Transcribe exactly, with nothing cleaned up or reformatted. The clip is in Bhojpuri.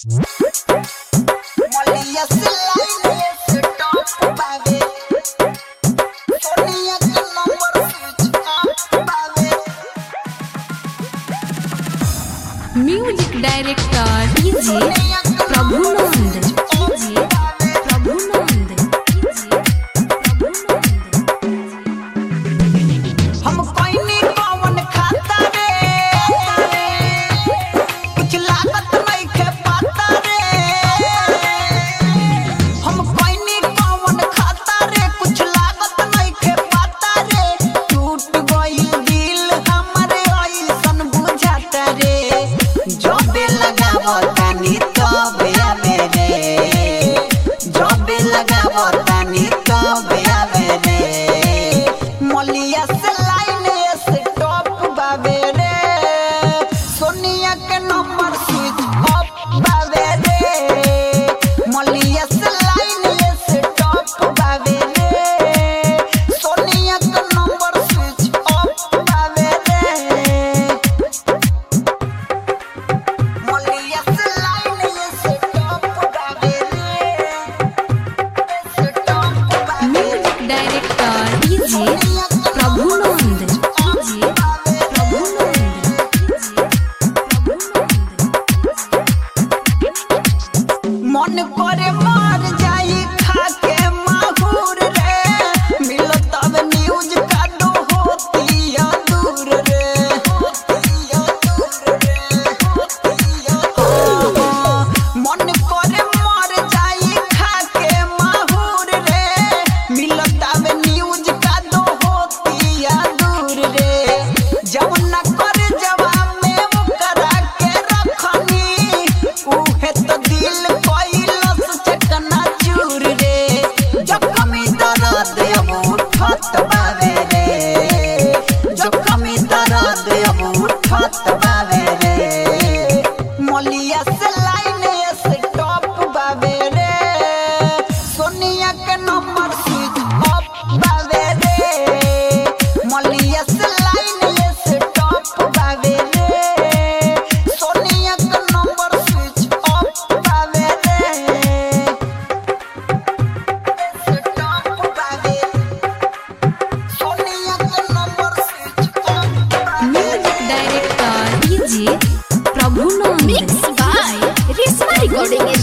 मलिया से लाइन से टॉप बावे सोनिया के नंबर स्विच ऑफ बावे। Music director DJ Prabhunand DJ Prabhunand DJ Prabhunand. हम कोइनी कौन खाता रे कुछ लागत नहीं के पाता रे। हम कोइनी कौन खाता रे कुछ लागत नहीं के पाता रे। टूट गइल दिल हमरे ऐसन बुझाता रे। जबे लगावतानी तबे आवे रे जबे लगावतानी तबे आवे रे। मलिया से लाइन से टॉप बावे रे सोनिया के नंबर स्विच ऑफ बावे रे। मलिया से लाइन से टॉप बावे रे सोनिया के नंबर स्विच ऑफ बावे रे। मलिया से लाइन से टॉप बावे रे से टॉप बावे। Music director DJ Prabhunand DJ Prabhunand मन करे मार जाई खा के माहूर रे। मिलत अब न्यूज का दो होतिया दूर रे होतिया दूर रे होतिया मन करे मार जाई खा के माहूर रे। मिलत अब न्यूज का दो होतिया दूर रे। जवना करे जवाब में वो करा के रखनी उहे तो दिल कोइलस चकना चूर रे। जब कमी दर्द अब उठत बावे रे जब कमी दर्द अब उठत बावे रे। मलिया से लाइन से टॉप बावे रे सोनिया के नंबर स्विच ऑफ बावे रे। मलिया से लाइन से टॉप बावे रे सोनिया के नंबर स्विच ऑफ बावे रे से टॉप बावे सोनिया के नंबर स्विच ऑफ बावे। Music director DJ Prabhunand Mixed by Risma Recording